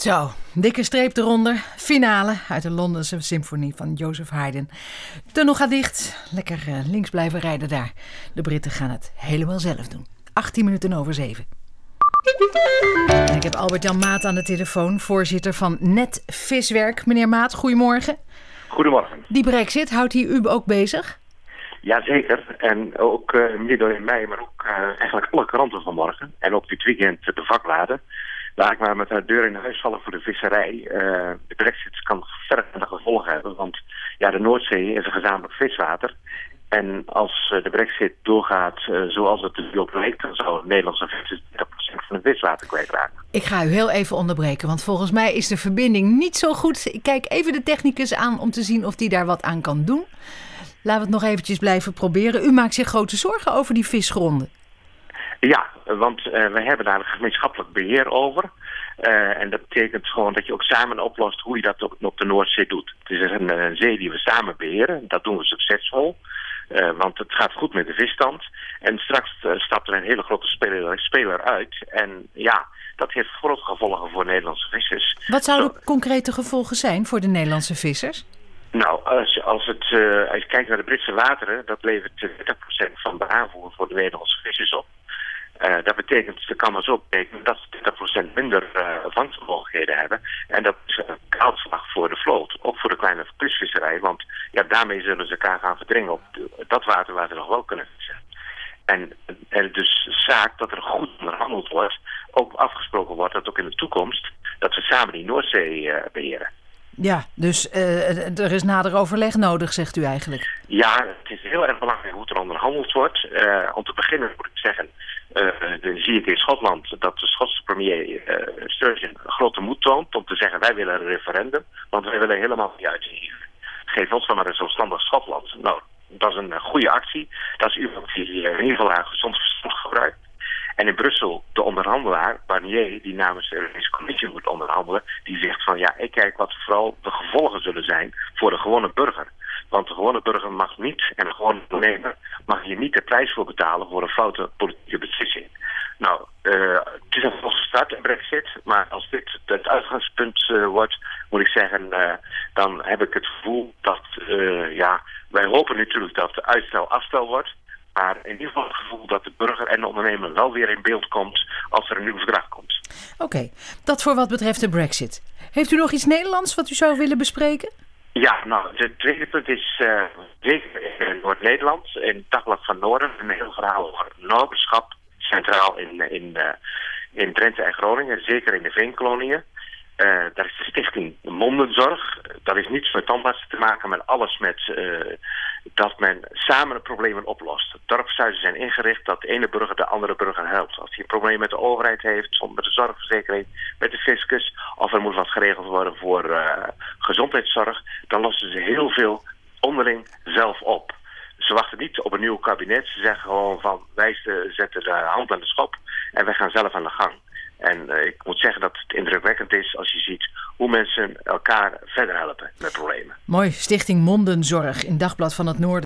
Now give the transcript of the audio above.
Zo, dikke streep eronder. Finale uit de Londense symfonie van Joseph Haydn. Tunnel gaat dicht. Lekker links blijven rijden daar. De Britten gaan het helemaal zelf doen. 18 minuten over 7. En ik heb Albert-Jan Maat aan de telefoon, voorzitter van Net Viswerk. Meneer Maat, goedemorgen. Goedemorgen. Die Brexit, houdt die u ook bezig? Jazeker. En ook niet alleen in mij, maar ook eigenlijk alle kranten vanmorgen. En ook dit weekend de vakbladen. Laat ik maar met de deur in huis vallen voor de visserij. De Brexit kan verregaande gevolgen hebben, want ja, de Noordzee is een gezamenlijk viswater. En als de Brexit doorgaat zoals het er nu op lijkt, dan zou het Nederlandse vissers 30% van het viswater kwijtraken. Ik ga u heel even onderbreken, want volgens mij is de verbinding niet zo goed. Ik kijk even de technicus aan om te zien of die daar wat aan kan doen. Laten we het nog eventjes blijven proberen. U maakt zich grote zorgen over die visgronden. Ja, want we hebben daar een gemeenschappelijk beheer over. En dat betekent gewoon dat je ook samen oplost hoe je dat op de Noordzee doet. Het is een zee die we samen beheren. Dat doen we succesvol. Want het gaat goed met de visstand. En straks stapt er een hele grote speler uit. En ja, dat heeft grote gevolgen voor Nederlandse vissers. Wat zouden concrete gevolgen zijn voor de Nederlandse vissers? Nou, als je kijkt naar de Britse wateren, dat levert 30% van de aanvoer voor de Nederlandse vissers op. Dat betekent, de kan maar zo betekenen dat ze 30% minder vangstmogelijkheden hebben. En dat is een kaalslag voor de vloot, ook voor de kleine kustvisserij. Want ja, daarmee zullen ze elkaar gaan verdringen op dat water waar ze nog wel kunnen vissen. En er is dus zaak dat er goed onderhandeld wordt, ook afgesproken wordt dat ook in de toekomst, dat we samen die Noordzee beheren. Ja, dus er is nader overleg nodig, zegt u eigenlijk. Ja, het is heel erg belangrijk hoe er onderhandeld wordt. Om te beginnen moet ik zeggen, dan zie ik in Schotland dat de Schotse premier Sturgeon grote moed toont om te zeggen wij willen een referendum, want wij willen helemaal niet uitgeven. Geef ons dan maar een zelfstandig Schotland. Nou, dat is een goede actie. Dat is iemand die in ieder geval haar gezond verstand gebruikt. En in Brussel, de onderhandelaar, Barnier, die namens de Europese Commissie moet onderhandelen, die zegt van ja, ik kijk wat vooral de gevolgen zullen zijn voor de gewone burger. Want de gewone burger mag niet, en de gewone ondernemer mag hier niet de prijs voor betalen voor een foute politieke beslissing. Nou, het is een valse start, een Brexit, maar als dit het uitgangspunt wordt, moet ik zeggen, dan heb ik het gevoel dat, wij hopen natuurlijk dat de uitstel afstel wordt. Maar in ieder geval het gevoel dat de burger en de ondernemer wel weer in beeld komt als er een nieuw verdrag komt. Oké, dat voor wat betreft de Brexit. Heeft u nog iets Nederlands wat u zou willen bespreken? Ja, nou, het tweede punt is zeker in Noord-Nederland, in het Dagblad van Noorden, een heel verhaal over Noorderschap, centraal in Drenthe en Groningen, zeker in de Veenkoloniën. Daar is de stichting Mondenzorg. Dat is niets met tandartsen te maken, maar alles met dat men samen de problemen oplost. Dorpshuizen zijn ingericht dat de ene burger de andere burger helpt. Als hij een probleem met de overheid heeft, met de zorgverzekering, met de fiscus, of er moet wat geregeld worden voor gezondheidszorg, dan lossen ze heel veel onderling zelf op. Ze wachten niet op een nieuw kabinet. Ze zeggen gewoon van wij zetten de hand aan de schop en wij gaan zelf aan de gang. En ik moet zeggen dat het indrukwekkend is als je ziet hoe mensen elkaar verder helpen met problemen. Mooi, Stichting Mondenzorg in Dagblad van het Noorden.